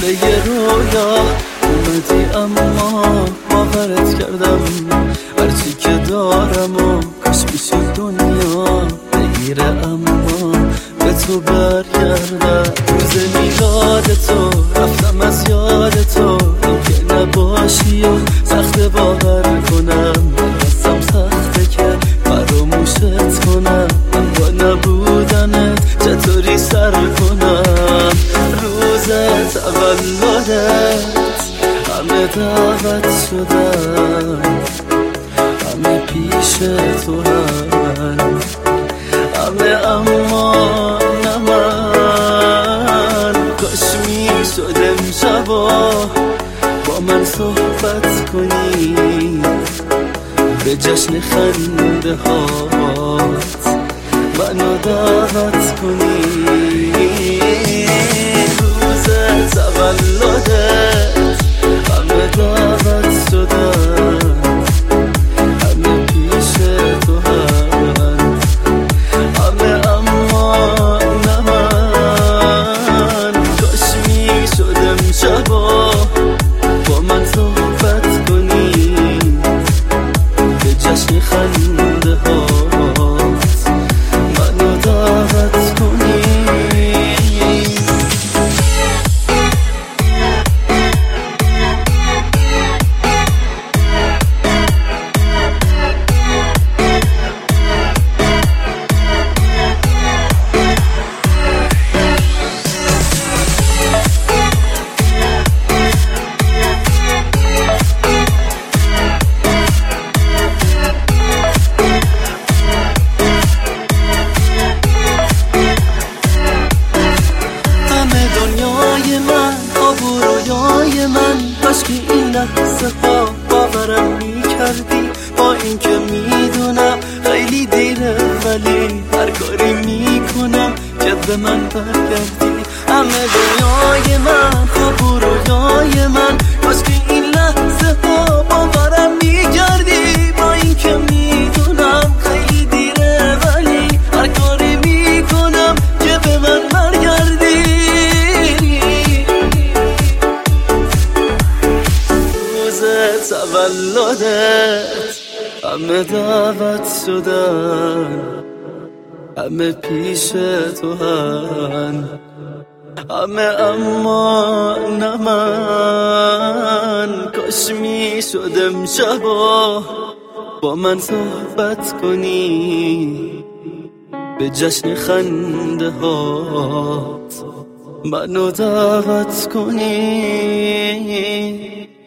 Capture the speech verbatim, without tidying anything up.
مثل یه رویا اومدی اما باورت کردم هرچی که دارم و کاش میشد دنیا بگیره اما به تو برگردم. روز میلاد تو رفتم از یاد تو که نباشی و سخت باور کنم دستم سخته که فراموشت کنم من با نبودنت چطوری سر کنم. روز تولدت همه دعوت شدن همه پیش تو هن همه اما نه من کاش می شد امشبا با من صحبت کنی به جشن خنده هات منو دعوت کنی. روز تولدت همه دعوت شدن همه پیش تو هن همه اما نه من کاش می شد امشبا با من صحبت کنی به جشن خنده هات منو دعوت کنی. من کاش که این لحظه ها باورم میکردی با اینکه میدونم خیلی دیره ولی هر کاری میکنم که به من برگردی. همه دنیای من خواب و رویای من کاش که این لحظه ها باورم میکردی با اینکه میدونم خیلی دیره ولی هر کاری میکنم که به من برگردی. تولدت همه دعوت شدن همه پیش تو هن همه اما نه من کاش می شد امشبا با من صحبت کنی به جشن خنده هات منو دعوت کنی.